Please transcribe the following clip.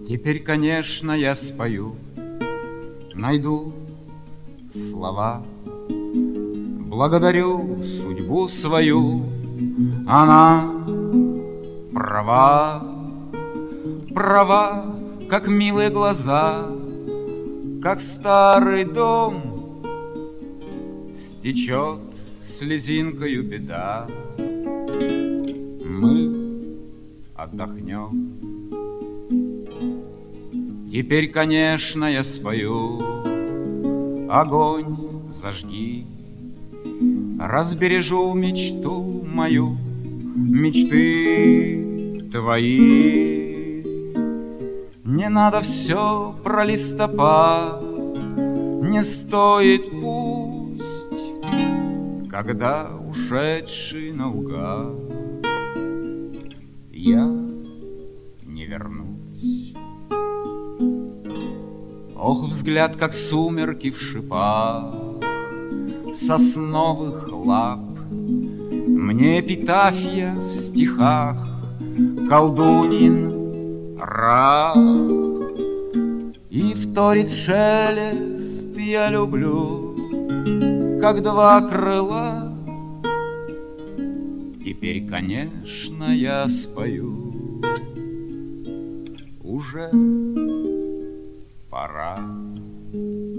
Теперь, конечно, я спою, найду слова. Благодарю судьбу свою, она права, права, как милые глаза, как старый дом. Стечет слезинкою беда, мы отдохнем. Теперь, конечно, я спою, огонь зажги, разбережу мечту мою, мечты твои. Не надо все про листопад, не стоит пусть, когда ушедший наугад я не вернусь. Ох, взгляд, как сумерки в шипах сосновых лап, мне эпитафия в стихах, колдунин раб. И вторит шелест я люблю, как два крыла. Теперь, конечно, я спою, уже пора.